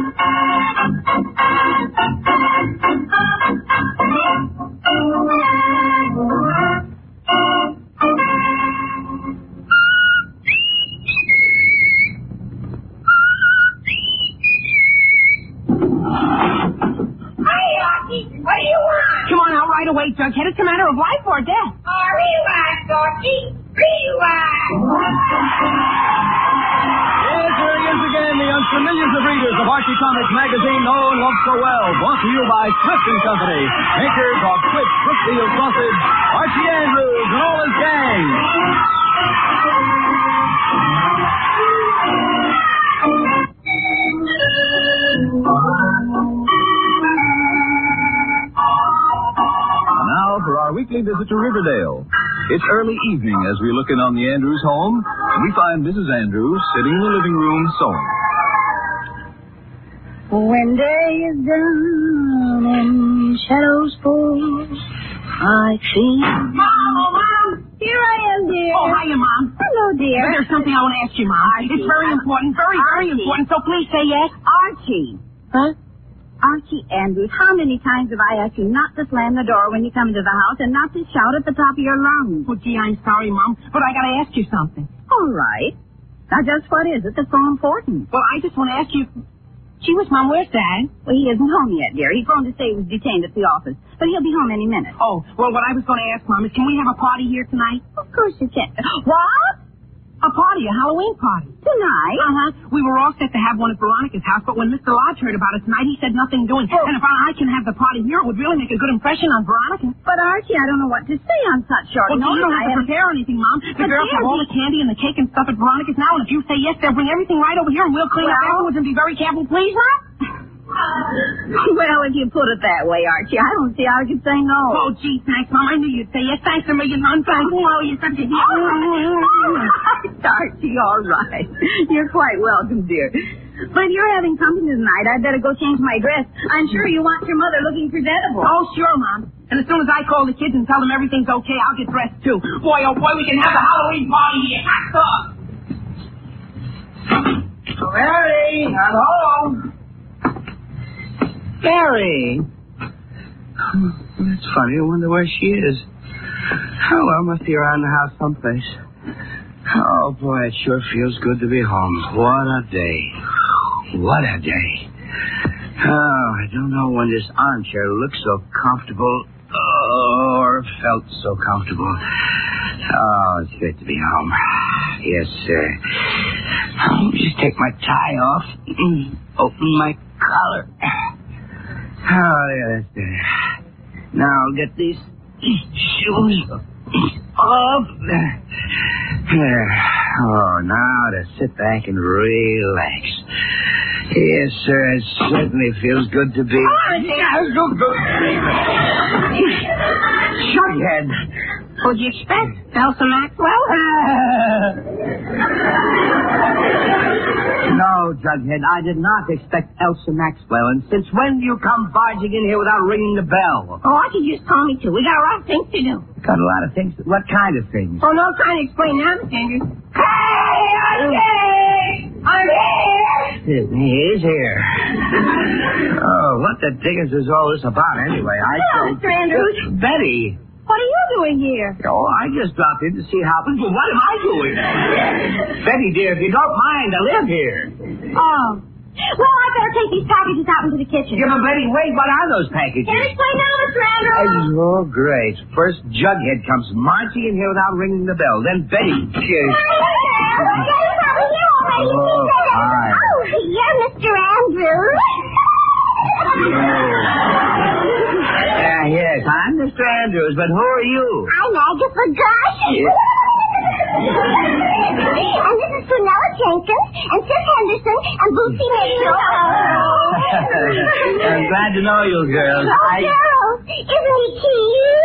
What do you want? Come on out right away, Jughead. It's a matter of life or death. Oh, relax, Dorothy. Relax. Yes, here he is again, the youngster millions of readers of Archie Comics magazine know and love so well. Brought to you by Swift & Company, makers of Swift Brookfield sausage, Archie Andrews and all his gang. Now for our weekly visit to Riverdale. It's early evening as we look in on the Andrews home, and we find Mrs. Andrews sitting in the living room sewing. When day is done and shadows fall, I feel... Mom! Here I am, dear. Oh, hiya, Mom. Hello, dear. But there's something I want to ask you, Mom. Archie. It's very important, very important, so please say yes. Archie. Huh? Archie Andrews, how many times have I asked you not to slam the door when you come into the house and not to shout at the top of your lungs? Oh, gee, I'm sorry, Mom, but I got to ask you something. All right. Now, just what is it that's so important? Well, I just want to ask you... Gee whiz, Mom, where's Dad? Well, he isn't home yet, dear. He phoned to say he was detained at the office, but he'll be home any minute. Oh, well, what I was going to ask, Mom, is can we have a party here tonight? Of course you can. What? A party, a Halloween party. Tonight? Uh-huh. We were all set to have one at Veronica's house, but when Mr. Lodge heard about it tonight, he said nothing doing. Oh. And if I can have the party here, it would really make a good impression on Veronica. But, Archie, I don't know what to say on such short Well, notice. you don't have to prepare anything, Mom. The girls have all the candy and the cake and stuff at Veronica's now, and if you say yes, they'll bring everything right over here, and we'll clean up afterwards and be very careful, please, Mom? Well, if you put it that way, Archie, I don't see how I could say no. Oh, gee, thanks, Mom. I knew you'd say yes. Thanks a million, Mom. Thanks. Oh, you're such a dear. Archie, all right. You're quite welcome, dear. But if you're having company tonight, I'd better go change my dress. I'm sure you want your mother looking presentable. Oh, sure, Mom. And as soon as I call the kids and tell them everything's okay, I'll get dressed, too. Boy, oh, boy, we can have a Halloween party here. Mary, I'm home. Mary. That's funny. I wonder where she is. Oh, well, must be around the house someplace. Oh, boy, it sure feels good to be home. What a day. What a day. Oh, I don't know when this armchair looked so comfortable or felt so comfortable. Oh, it's good to be home. Yes, sir. Let me just take my tie off. Open my collar. Oh, yeah, that's it. Now I'll get these shoes off. There. Oh, now to sit back and relax. Yes, sir, it certainly feels good to be... Jughead! What'd you expect? Elsa Maxwell? No, Jughead, I did not expect Elsa Maxwell. And since when do you come barging in here without ringing the bell? Oh, Archie just told me to. We got a lot of things to do. Got a lot of things. What kind of things? Oh, no trying to explain now, Mr. Andrews. Hey, Archie! I'm here! He is here. Oh, what the dickens is all this about anyway? Hello, Mr. Andrews. Betty. What are you doing here? Oh, I just dropped in to see how... But what am I doing? Betty, dear, if you don't mind, I live here. Oh. Well, I better take these packages out into the kitchen. Yeah, but Betty, wait, what are those packages? Can't explain now, Mr. Andrews. Oh, great. First, Jughead comes marching in here without ringing the bell. Then Betty... Oh, hi. Oh, you're Mr. Andrews. Yes, I'm Mr. Andrews, but who are you? I'm Agatha Gush. And this is Prunella Jenkins, and Sis Henderson, and Lucy Mitchell. I'm glad to know you, girls. Oh, girls, isn't he cute?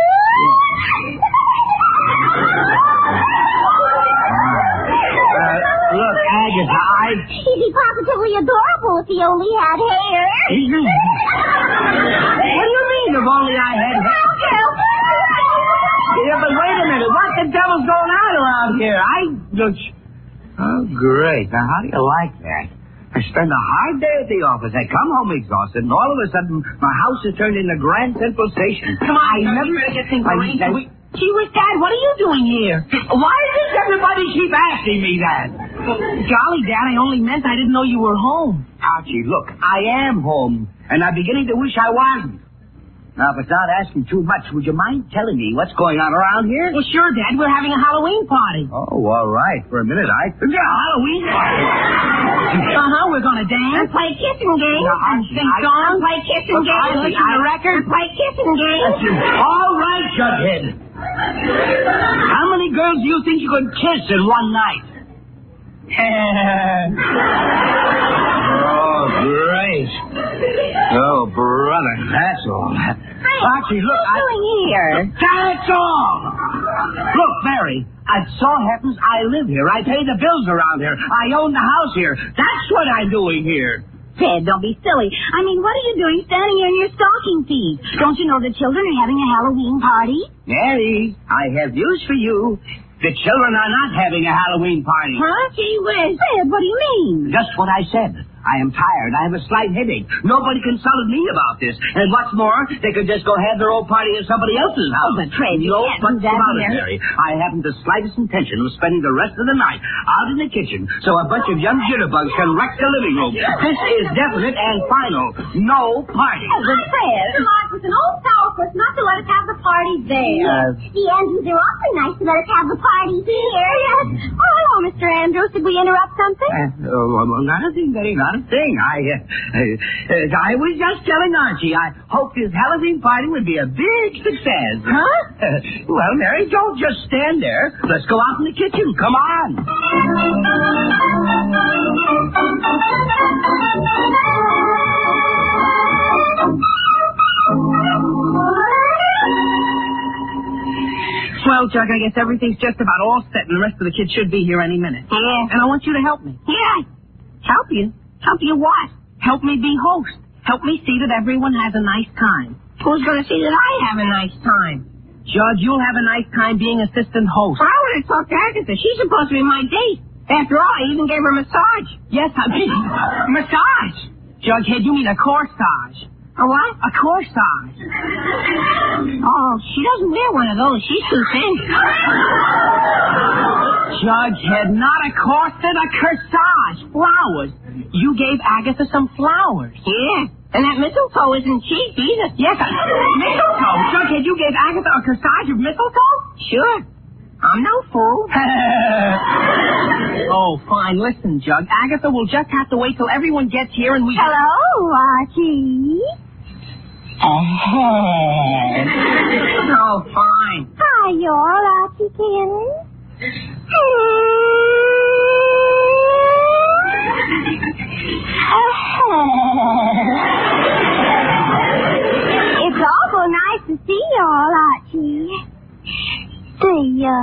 Look, Agatha, He'd be positively adorable if he only had hair. What do you mean, if only I had hair? Yeah, but wait a minute. What the devil's going on around here? Oh, great. Now, how do you like that? I spend a hard day at the office. I come home exhausted, and all of a sudden, my house is turned into Grand Central Station. Come on, you better get things arranged. Gee whiz, Dad, what are you doing here? Why does everybody keep asking me that? Golly, Dad, I only meant I didn't know you were home. Archie, look, I am home, and I'm beginning to wish I wasn't. Now, if it's not asking too much, would you mind telling me what's going on around here? Well, sure, Dad. We're having a Halloween party. Oh, all right. For a minute, Halloween party. We're going to dance. And play kissing games. And sing songs. And play kissing games. And listen to records. And play kissing games. All right, Jughead. How many girls do you think you could kiss in one night? Oh, great. Oh, brother, that's all. Archie, look, what are you doing here? That's all. Look, Mary, it so happens I live here. I pay the bills around here. I own the house here. That's what I'm doing here. Fred, don't be silly. I mean, what are you doing standing here in your stocking feet? Don't you know the children are having a Halloween party? Mary, I have news for you. The children are not having a Halloween party. Huh? Gee whiz. Fred, what do you mean? Just what I said. I am tired. I have a slight headache. Nobody consulted me about this. And what's more, they could just go have their own party at somebody else's house. Oh, but Fred, you no can't do fuss that about here. it, Mary. I haven't the slightest intention of spending the rest of the night out in the kitchen so a bunch of young jitterbugs can wreck the living room. This is definite and final. No party. Oh, but Fred. Mr. Mark was an old sourpuss not to let us have the party there. The Andrews are awfully nice to let us have the party here. Oh, hello, Mr. Andrews. Did we interrupt something? Not a thing, Betty, not a thing. I was just telling Archie I hoped his Halloween party would be a big success. Huh? Well, Mary, don't just stand there. Let's go out in the kitchen. Come on. Well, Jug, I guess everything's just about all set, and the rest of the kids should be here any minute. Yeah. And I want you to help me. Yeah. Help you? Help you what? Help me be host. Help me see that everyone has a nice time. Who's going to see that I have a nice time? Judge, you'll have a nice time being assistant host. I want to talk to Agatha. She's supposed to be my date. After all, I even gave her a massage. Yes, I mean, massage. Jughead, you mean a corsage. A what? A corsage. Oh, she doesn't wear one of those. She's too thin. Jughead, not a corset, a corsage. Flowers. You gave Agatha some flowers. Yeah. And that mistletoe isn't cheap either. Yes, mistletoe. Jughead, you gave Agatha a corsage of mistletoe? Sure. I'm no fool. Oh, fine. Listen, Jug. Agatha will just have to wait till everyone gets here and we... Hello, Archie. Oh, fine. Hi, y'all, Archie Ken. It's awful nice to see y'all, Archie. See ya.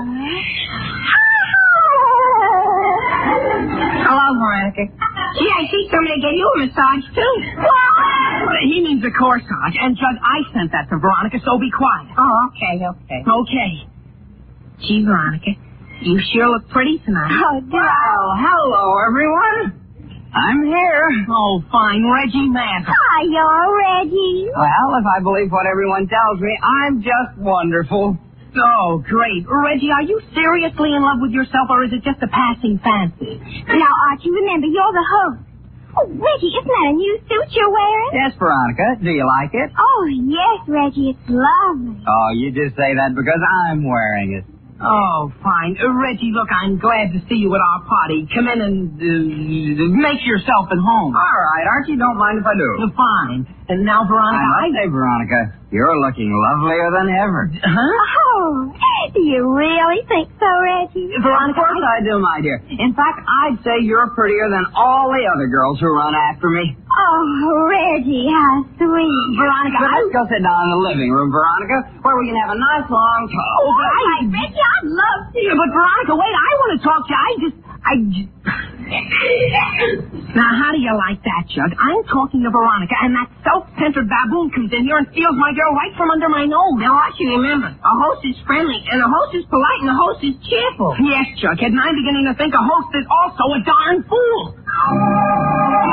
Hello, Veronica. Gee, I see somebody gave you a massage, too. What? He means a corsage. And, Jug, I sent that to Veronica, so be quiet. Oh, okay. Okay. Gee, Veronica, you sure look pretty tonight. Oh, dear. Well, hello, everyone. I'm here. Oh, fine. Reggie Mantle. Hi, y'all, Reggie. Well, if I believe what everyone tells me, I'm just wonderful. Oh, great. Reggie, are you seriously in love with yourself, or is it just a passing fancy? Now, Archie, remember, you're the host. Oh, Reggie, isn't that a new suit you're wearing? Yes, Veronica. Do you like it? Oh, yes, Reggie, it's lovely. Oh, you just say that because I'm wearing it. Oh, fine. Reggie, look, I'm glad to see you at our party. Come in and make yourself at home. All right, Archie, don't mind if I do. Fine. And now, Veronica, I must say, Veronica, you're looking lovelier than ever. Huh? Oh, do you really think so, Reggie? Veronica, of course I do, my dear. In fact, I'd say you're prettier than all the other girls who run after me. Oh, Reggie, how sweet. Veronica, let's go sit down in the living room, Veronica, where we can have a nice long talk. Oh, but Reggie, I'd love to. Yeah, but Veronica, wait, I want to talk to you. Now, how do you like that, Jug? I'm talking to Veronica, and that self-centered baboon comes in here and steals my girl right from under my nose. Now, Archie, remember, a host is friendly, and a host is polite, and a host is cheerful. Yes, Jug, and I'm beginning to think a host is also a darn fool.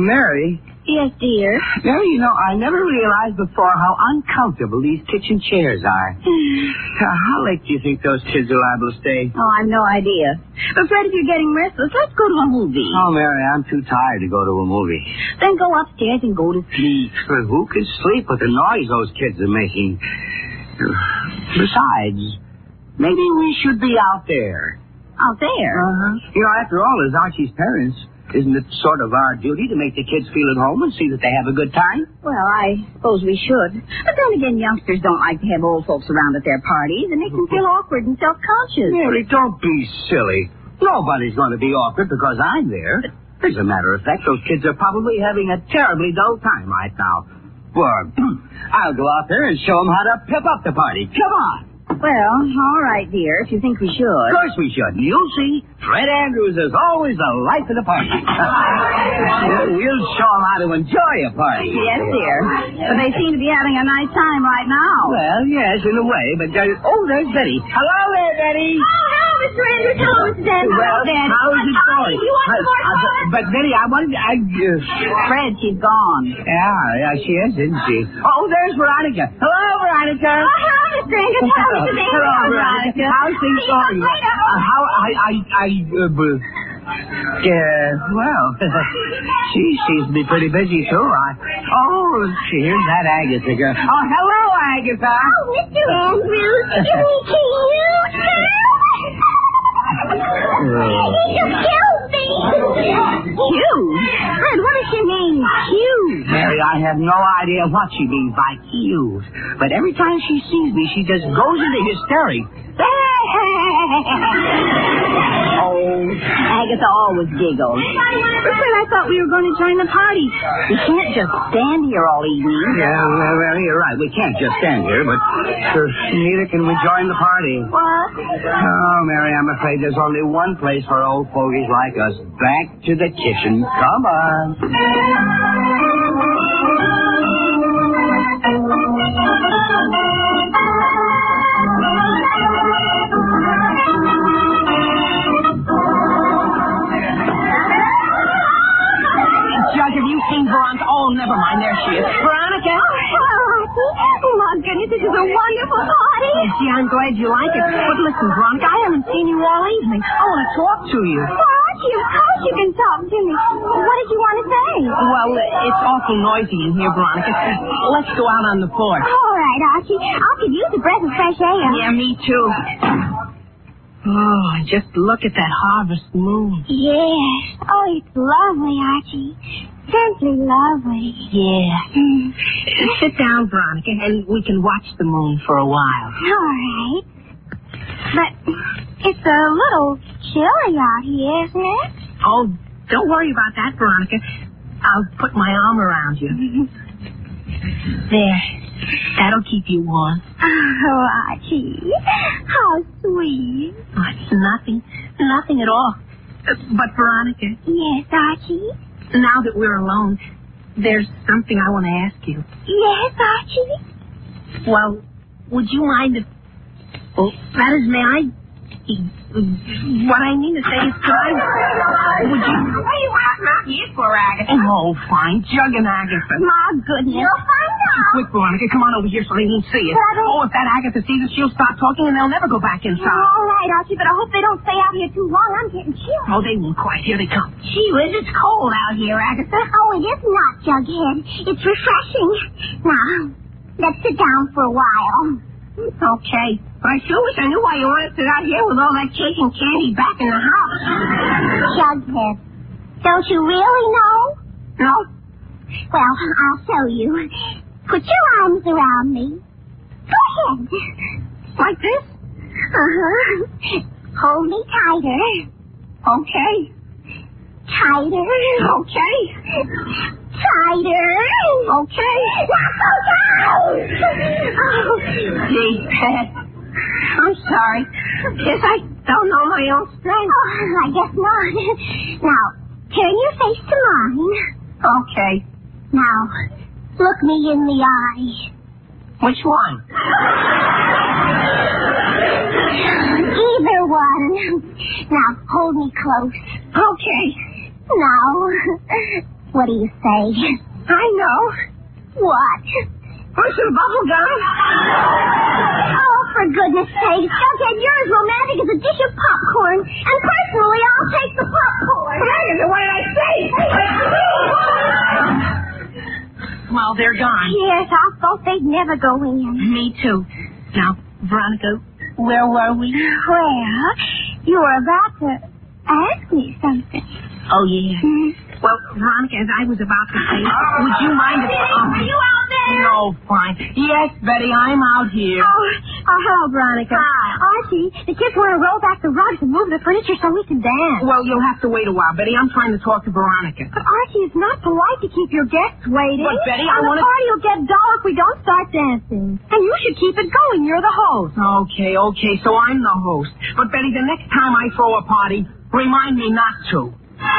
Mary. Yes, dear. Mary, you know, I never realized before how uncomfortable these kitchen chairs are. How late do you think those kids are liable to stay? Oh, I've no idea. But, Fred, if you're getting restless, let's go to a movie. Oh, Mary, I'm too tired to go to a movie. Then go upstairs and go to sleep. But who can sleep with the noise those kids are making? Besides, maybe we should be out there. Out there? You know, after all, as Archie's parents, isn't it sort of our duty to make the kids feel at home and see that they have a good time? Well, I suppose we should. But then again, youngsters don't like to have old folks around at their parties. It makes them feel awkward and self-conscious. Mary, don't be silly. Nobody's going to be awkward because I'm there. As a matter of fact, those kids are probably having a terribly dull time right now. Well, I'll go out there and show them how to pep up the party. Come on. Well, all right, dear, if you think we should. Of course we should. You'll see, Fred Andrews is always the life of the party. We'll show them how to enjoy a party. Yes, dear. But they seem to be having a nice time right now. Well, yes, in a way, but... there's Betty. Hello there, Betty. Oh, hello, Mr. Andrews. Hello, Mrs. Andrews. Well, Betty. how's it going? You want some more coffee? But, Betty, I wanted... Fred, she's gone. Yeah, she is, isn't she? Oh, there's Veronica. Hello, Veronica. Oh, hello, Mr. Andrews. Hello, Mrs. Andrews. Hello, Veronica. How's things going? Well, she seems to be pretty busy, too. Here's that Agatha girl. Oh, hello, Agatha. Oh, Mr. Andrews, isn't he cute? You killed me. Cute? Fred, what does she mean, cute? Mary, I have no idea what she means by cute. But every time she sees me, she just goes into hysterics. Agatha always giggles. But Fred, I thought we were going to join the party. We can't just stand here all evening. Yeah, well, you're right. We can't just stand here, but neither can we join the party. What? Oh, Mary, I'm afraid there's only one place for old fogies like us. Back to the kitchen. Come on. Judge, have you seen Veronica? Oh, never mind. There she is. Veronica! Oh, my goodness, this is a wonderful party. Oh, gee, I'm glad you like it. But listen, Veronica, I haven't seen you all evening. I want to talk to you. Well, Archie, of course you can talk to me. What did you want to say? Well, it's awful noisy in here, Veronica. Let's go out on the porch. All right, Archie. I could use a breath of fresh air. Yeah, me too. Oh, just look at that harvest moon. Yes. Oh, it's lovely, Archie. Simply lovely. Yeah. Sit down, Veronica, and we can watch the moon for a while. All right. But it's a little chilly out here, isn't it? Oh, don't worry about that, Veronica. I'll put my arm around you. There. That'll keep you warm. Oh, Archie. How sweet. Oh, it's nothing at all. But, Veronica. Yes, Archie? Now that we're alone, there's something I want to ask you. Yes, Archie? Well, would you mind if... Well, that is, may I... What I mean to say is, could I... Would you... What are you out here for, Agatha? Oh, fine. Jugging Agatha. My goodness. You'll find out. Quick, Veronica, come on over here so they won't see us. Oh, if that Agatha sees us, she'll start talking and they'll never go back inside. All right, Archie, but I hope they don't stay out here too long. I'm getting chilly. Oh, they won't quite. Here they come. Gee whiz, it's cold out here, Agatha. Oh, it is not, Jughead. It's refreshing. Now, let's sit down for a while. Okay. But I sure wish I knew why you wanted to sit out here with all that cake and candy back in the house. Jughead, don't you really know? No? Well, I'll show you. Put your arms around me. Go ahead. Like this? Uh-huh. Hold me tighter. Okay. Tighter. Okay. Tighter. Okay. Now go down. Oh. Gee, I'm sorry. Guess I don't know my own strength. Oh, I guess not. Now, turn your face to mine. Okay. Now, look me in the eye. Which one? Either one. Now, hold me close. Okay. Now, What do you say? I know. What? Want some bubble gum? Oh, for goodness sake. Jughead, you're as romantic as a dish of popcorn. And personally, I'll take the popcorn. Agatha, what did I say? Well, they're gone. Yes, I thought they'd never go in. Me too. Now, Veronica, where were we? Well, you were about to ask me something. Oh, yeah. Well, Veronica, as I was about to say, would you mind if... Are you out there? No, fine. Yes, Betty, I'm out here. Oh, hello, Veronica. Hi. Archie, the kids want to roll back the rugs and move the furniture so we can dance. Well, you'll have to wait a while, Betty. I'm trying to talk to Veronica. But, Archie, it's not polite to keep your guests waiting. But, Betty, I The want to... party will get dull if we don't start dancing. And you should keep it going. You're the host. Okay, so I'm the host. But, Betty, the next time I throw a party, remind me not to.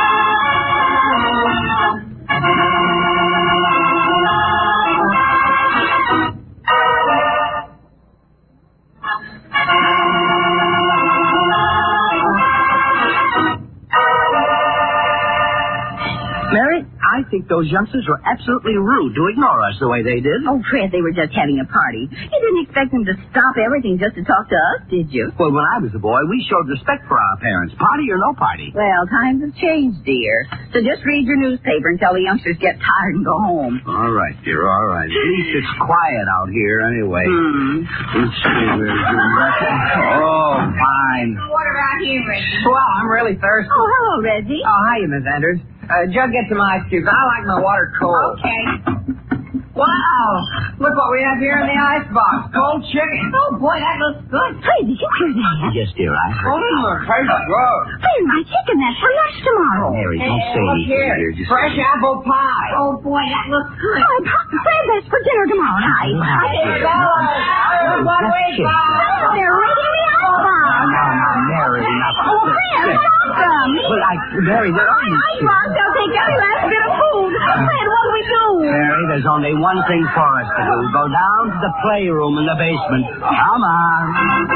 Mary, I think those youngsters were absolutely rude to ignore us the way they did. Oh, Fred, they were just having a party. You didn't expect them to stop everything just to talk to us, did you? Well, when I was a boy, we showed respect for our parents, party or no party. Well, times have changed, dear. So just read your newspaper until the youngsters get tired and go home. All right, dear, all right. At least it's quiet out here anyway. Let's see where's your... Oh, fine. What about you, Reggie? Well, I'm really thirsty. Oh, hello, Reggie. Oh, hiya, Miss Anders. Jug, get some ice cubes. I like my water cold. Okay. Wow. Look what we have here in the icebox. Cold chicken. Oh, boy, that looks good. Hey, did you hear that? Yes, dear, I heard. Tastes good. Hey, my chicken, that's for lunch tomorrow. Mary, don't say Look anything, here. dear. Just... Fresh apple pie. Oh, boy, that looks good. Oh, Fred, that's for dinner tomorrow night. Look what we got. They're right in the icebox. Now, Mary, not... Oh, Fred, awesome. Well, Mary, there are... Icebox, they'll take every last bit of food. Fred, what do we do? Mary, there's only one thing for us to do. Go down to the playroom in the basement. Come on.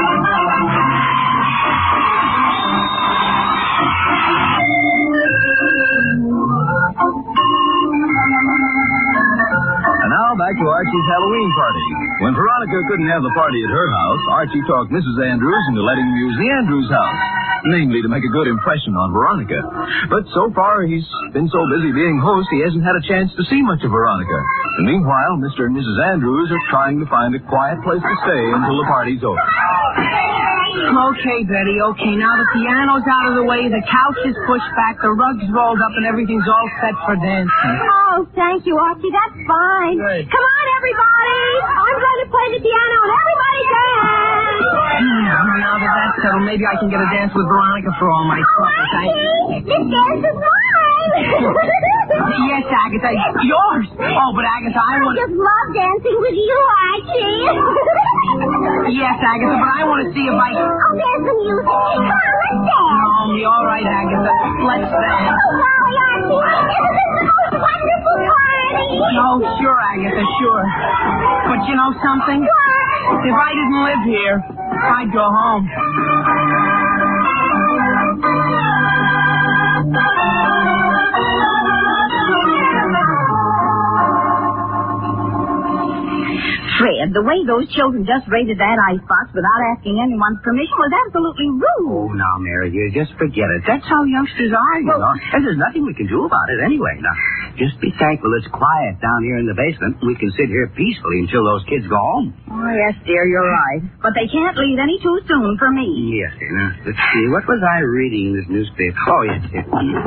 And now back to Archie's Halloween party. When Veronica couldn't have the party at her house, Archie talked Mrs. Andrews into letting him use the Andrews house, namely to make a good impression on Veronica. But so far, he's been so busy being host, he hasn't had a chance to see much of Veronica. And meanwhile, Mr. and Mrs. Andrews are trying to find a quiet place to stay until the party's over. Okay, Betty, okay. Now the piano's out of the way, the couch is pushed back, the rug's rolled up, and everything's all set for dancing. Oh, thank you, Archie. That's fine. Good. Come on, everybody. I'm going to play the piano, and everybody dance. Now that that's settled, maybe I can get a dance with Veronica for all my troubles. Archie, this dance is mine. Yes, Agatha, yours. Oh, but Agatha, I want... I just love dancing with you, Archie. Yes, Agatha, but I want to see if I... I'll dance with you. Come on, let's dance. Oh, all right, Agatha. Let's dance. Oh, golly, Archie. Isn't this the most wonderful party? Oh, sure, Agatha, sure. But you know something? What? If I didn't live here, I'd go home. Fred, the way those children just raided that icebox without asking anyone's permission was absolutely rude. Oh, now, Mary, dear, just forget it. That's how youngsters are, you know. And there's nothing we can do about it anyway. Now, just be thankful it's quiet down here in the basement. We can sit here peacefully until those kids go home. Oh, yes, dear, you're right. But they can't leave any too soon for me. Yes, dear. Now, let's see. What was I reading in this newspaper? Oh, yes, yes.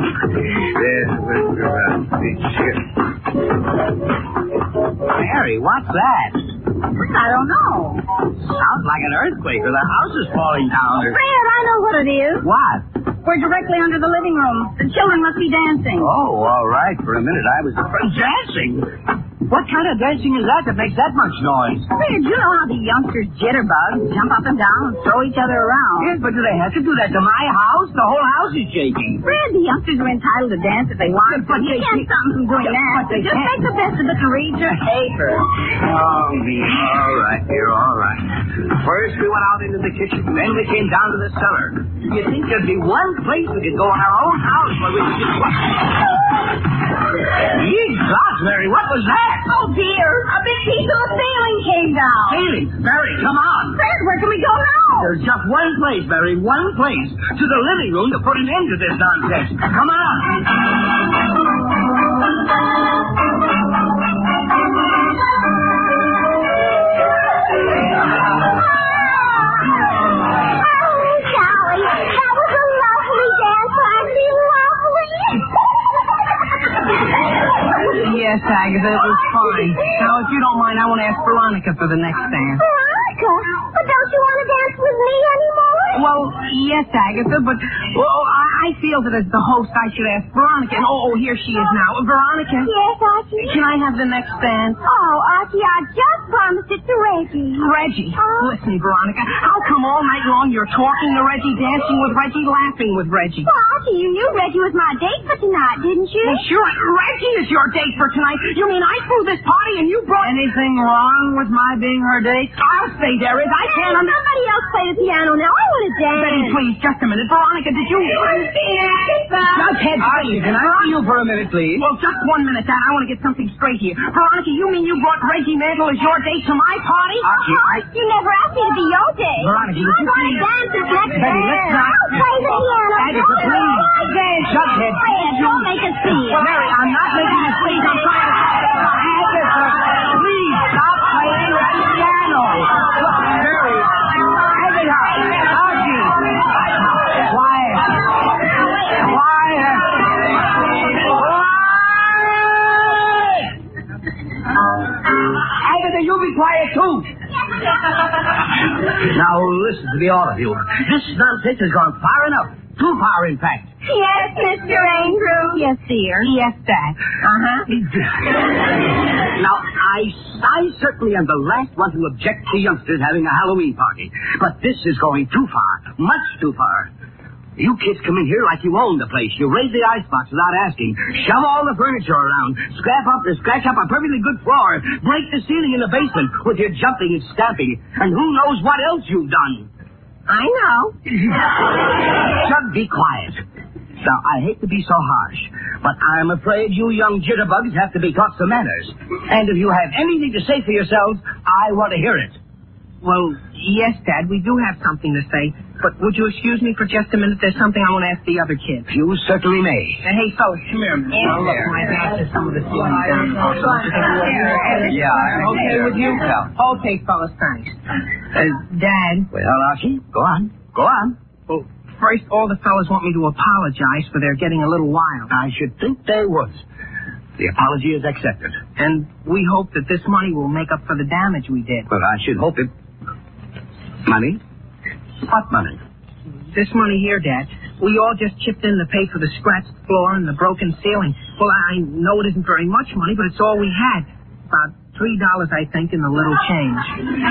Mary, what's that? I don't know. Sounds like an earthquake or the house is falling down. Or... Fred, I know what it is. What? We're directly under the living room. The children must be dancing. Oh, all right. For a minute, I was afraid. Dancing? What kind of dancing is that makes that much noise? Fred, you know how the youngsters jitterbug, jump up and down, and throw each other around. Yes, but do they have to do that to my house? The whole house is shaking. Fred, the youngsters are entitled to dance if they want, but you can't stop them from doing that. Just make the best of it and read your paper. Oh, me. All right, dear, all right. First we went out into the kitchen, then we came down to the cellar. You think there'd be one place we could go in our own house where we could just... Ye gods, Mary, what was that? Oh, dear. A big piece of the ceiling came down. Ceiling? Mary, come on. Fred, where can we go now? There's just one place, Mary, one place. To the living room to put an end to this nonsense. Come on. Yes, Agatha, it was fine. Now, if you don't mind, I want to ask Veronica for the next dance. Veronica? But don't you want to dance with me anymore? Well, yes, Agatha, but I feel that as the host, I should ask Veronica. And, here she is now. Veronica? Yes, Archie? Can I have the next dance? Oh, Archie, I just promised it to Reggie. Reggie? Listen, Veronica, how come all night long you're talking to Reggie, dancing with Reggie, laughing with Reggie? Well, Archie, you knew Reggie was my date for tonight, didn't you? Well, sure, Reggie is your date for tonight. You mean I threw this party and you brought... Anything wrong with my being her date? I'll say there is. I can't understand. Somebody else play the piano now. I want to dance. Betty, please, just a minute. Veronica, did you... Jughead, Archie, can I see you for a minute, please? Well, just 1 minute, Dad. I want to get something straight here. Veronica, you mean you brought Reggie Mantle as your date to my party? Archie, You never asked me to be your date. Veronica, you I want to dance this next Betty, let's not... I'll play the piano. Agatha, please. Jughead. Don't make us see it. Mary, I'm not making you please. I'm trying to... Agatha, please stop playing the piano. Mary, Agatha, Archie. Quiet. Agatha, you be quiet too. Now listen to me, all of you. This nonsense has gone far enough. Too far, in fact. Yes, Mr. Andrews. Yes, dear. Yes, Dad. Now, I certainly am the last one to object to youngsters having a Halloween party. But this is going too far. Much too far. You kids come in here like you own the place. You raise the icebox without asking. Shove all the furniture around. Scratch up a perfectly good floor. Break the ceiling in the basement with your jumping and stamping. And who knows what else you've done. I know. Chug, be quiet. Now, I hate to be so harsh, but I'm afraid you young jitterbugs have to be taught some manners. And if you have anything to say for yourselves, I want to hear it. Well, yes, Dad, we do have something to say. But would you excuse me for just a minute? There's something I want to ask the other kids. You certainly may. Hey, fellas, come here. Now, look, my dad has some of the ceiling down. Yeah, okay with you? Okay, fellas, thanks. Dad. Well, Archie, go on. Go on. Well, first, all the fellas want me to apologize for their getting a little wild. I should think they would. The apology is accepted. And we hope that this money will make up for the damage we did. But I should hope it... Money? What money? This money here, Dad. We all just chipped in to pay for the scratched floor and the broken ceiling. Well, I know it isn't very much money, but it's all we had. About $3, I think, in the little change.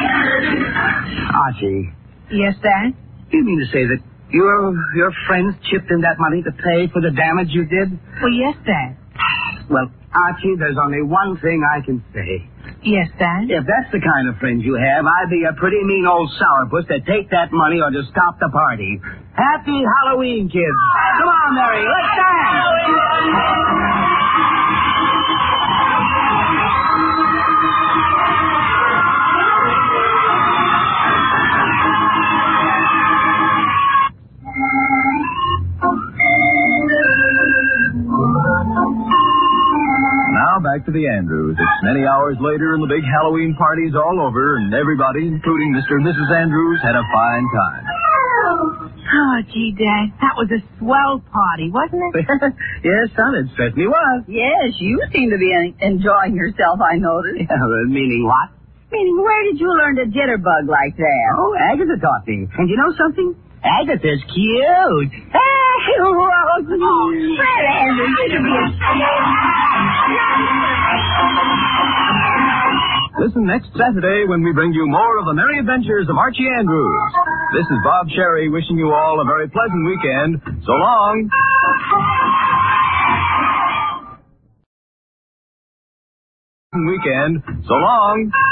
Archie. Yes, Dad? You mean to say that your friends chipped in that money to pay for the damage you did? Well, yes, Dad. Well, Archie, there's only one thing I can say. Yes, Dad? If that's the kind of friends you have, I'd be a pretty mean old sourpuss to take that money or to stop the party. Happy Halloween, kids. Come on, Mary, let's dance. Back to the Andrews. It's many hours later and the big Halloween party's all over and everybody, including Mr. and Mrs. Andrews, had a fine time. Oh, gee, Dad, that was a swell party, wasn't it? Yes, son, it certainly was. Yes, you seem to be enjoying yourself, I noticed. Yeah, meaning what? Meaning, where did you learn to jitterbug like that? Oh, Agatha taught me. And you know something? Agatha's cute. Fred Andrews, you should be ashamed. Listen next Saturday when we bring you more of the merry adventures of Archie Andrews. This is Bob Sherry wishing you all a very pleasant weekend. So long. So long.